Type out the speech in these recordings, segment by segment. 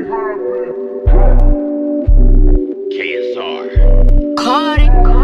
KSR. Cardi.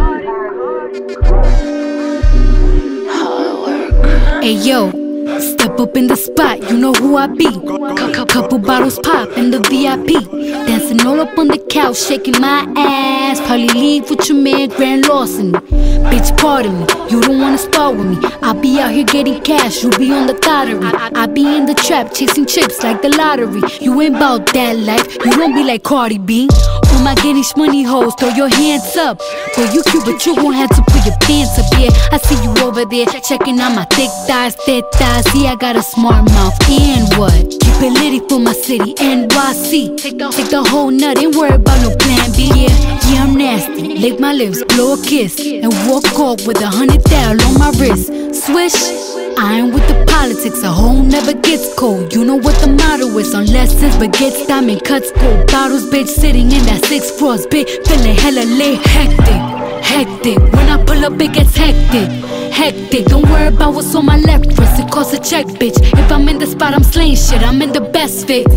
Hey yo, step up in the spot, you know who I be. Couple bottles pop in the VIP. Dancing all up on the couch, shaking my ass. Probably leave with your man, grand larceny. Bitch, pardon me, you don't wanna start with me. I be out here getting cash, you be on the lottery. I be in the trap, chasing chips like the lottery. You ain't bout that life, you don't be like Cardi B. All my gettish money hoes, throw your hands up. Boy, you cute, but you gon' have to put your pants up, yeah. I see you over there, checking out my thick thighs. Yeah, I got a smart mouth, and what? Keep it litty for my city, NYC. Take the whole nut, ain't worry about no plan B, yeah, I'm nasty. Lick my lips, blow a kiss, and walk off with 100,000 on my wrist. Swish, I ain't with the politics, a hoe never gets cold. You know what the motto is, unless it's baguettes, diamond cuts, gold bottles, bitch, sitting in that 6 floors, bitch, feeling hella lit. Hectic, when I pull up it gets hectic, don't worry about what's on my left wrist, it costs a check, bitch. If I'm in the spot, I'm slaying shit, I'm in the best fit.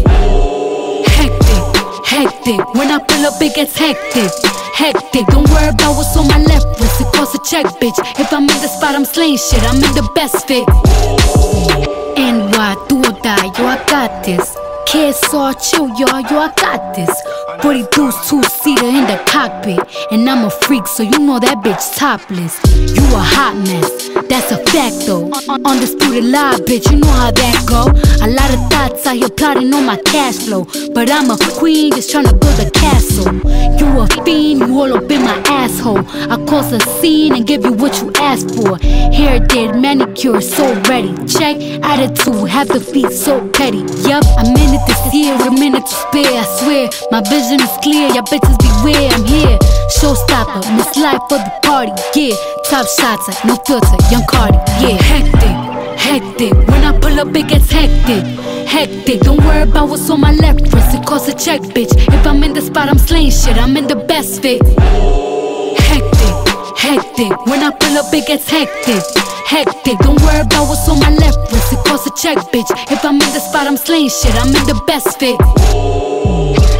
Hectic, when I pull up it gets hectic, don't worry about what's on my left wrist, it costs a check, bitch. If I'm in the spot, I'm slaying shit, I'm in the best fit. NY, do or die, yo, I got this. KSR, chill, y'all, yo, I got this. 42's two-seater in the cockpit, and I'm a freak, so you know that bitch topless. You a hot mess, that's a fact though. Undisputed lie, bitch, you know how that go. A lot of thoughts out here plotting on my cash flow, but I'm a queen just tryna build a castle. You a fiend, you all up in my asshole. I cause a scene and give you what you asked for. Hair did, manicure, so ready. Check, attitude, have the feet so petty. Yup, I'm in it this year with a minute to spare, I swear. My vision is clear, y'all bitches beware, I'm here. Showstopper, Miss Life for the party, yeah. Top shots, no filter, young Cardi, yeah. Hectic, when I pull up it gets hectic, don't worry about what's on my left wrist, it costs a check, bitch. If I'm in the spot, I'm slaying shit, I'm in the best fit. Hectic, when I pull up it gets hectic, don't worry about what's on my left wrist, it costs a check, bitch. If I'm in the spot, I'm slaying shit, I'm in the best fit.